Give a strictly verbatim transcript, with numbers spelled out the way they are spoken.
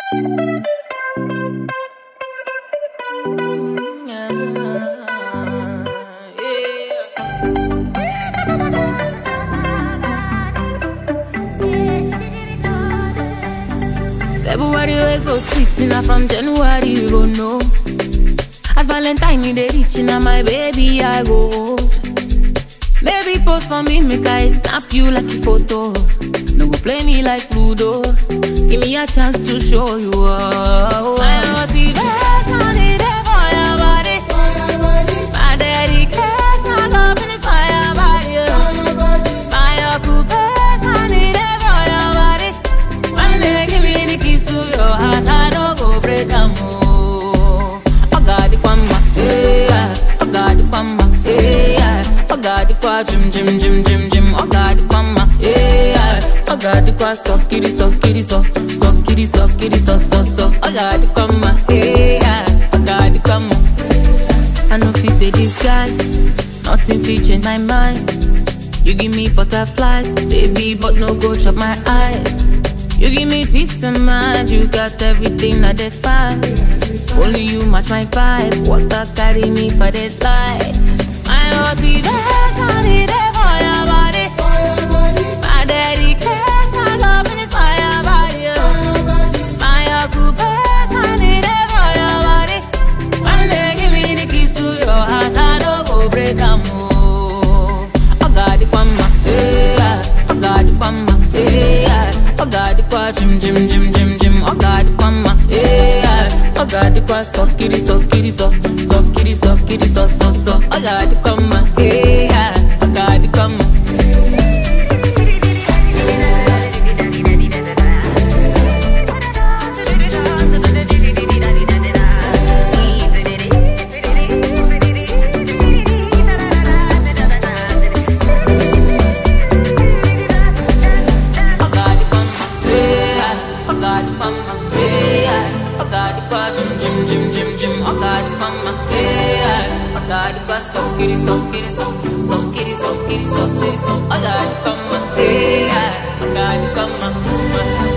February we go sweet, now from January we go know. As Valentine they reaching, now my baby I go hold. Baby post for me, make I snap you like a photo. No go play me like Ludo. Give me a chance to show you all. My motivation is there for your body. My dedication go finish for your body. My occupation is there for your body. One day give me the keys to your heart, I don't go break them more. I got the kwamba, yeah. I got the kwamba, yeah. I got the kwa jim jim jim jim jim. I got the kwamba, yeah. I got the kwa so kitty so kitty so so kitty so kitty so so so. I got the kwamba, yeah. I got the kwamba. I know fit the disguise, nothing fit change my mind. You give me butterflies, baby, but no go chop my eyes. You give me peace of mind, you got everything I define. Only you match my vibe, water carry me for the light. My motivation is there for your body. My dedication go finish for your body. My occupation is there for your body. One day give me the keys to your heart, I don't go break them more. I got the kwamba, yeah. I got the kwamba, yeah. I got the kwa jim jim jim jim jim. I got the kwamba, yeah. I got the kwa so kitty so kitty so so kitty so kitty so so so. I got the kwamba, yeah. I got the kwamba. So kitty, so kitty, so so kitty, so kitty, so so so. I got to come, yeah. I got to come,